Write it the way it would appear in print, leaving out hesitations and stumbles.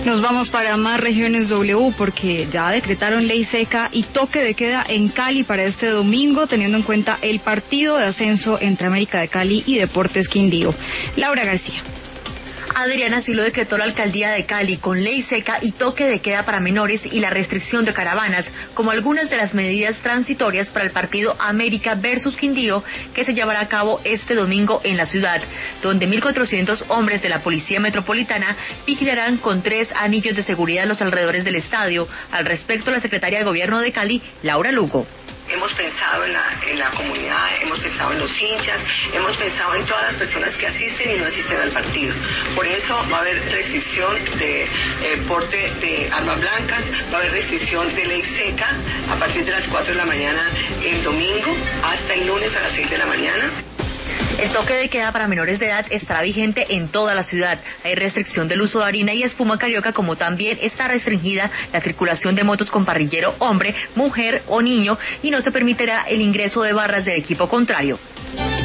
Nos vamos para más regiones W porque ya decretaron ley seca y toque de queda en Cali para este domingo, teniendo en cuenta el partido de ascenso entre América de Cali y Deportes Quindío. Laura García. Adriana, así lo decretó la alcaldía de Cali con ley seca y toque de queda para menores y la restricción de caravanas, como algunas de las medidas transitorias para el partido América versus Quindío que se llevará a cabo este domingo en la ciudad, donde 1.400 hombres de la Policía Metropolitana vigilarán con 3 anillos de seguridad los alrededores del estadio. Al respecto, la secretaria de Gobierno de Cali, Laura Lugo. Hemos pensado en la comunidad, hemos pensado en los hinchas, hemos pensado en todas las personas que asisten y no asisten al partido. Por eso va a haber restricción de porte de armas blancas, va a haber restricción de ley seca a partir de las 4 de la mañana el domingo hasta el lunes a las 6 de la mañana. El toque de queda para menores de edad estará vigente en toda la ciudad. Hay restricción del uso de harina y espuma carioca, como también está restringida la circulación de motos con parrillero hombre, mujer o niño, y no se permitirá el ingreso de barras de equipo contrario.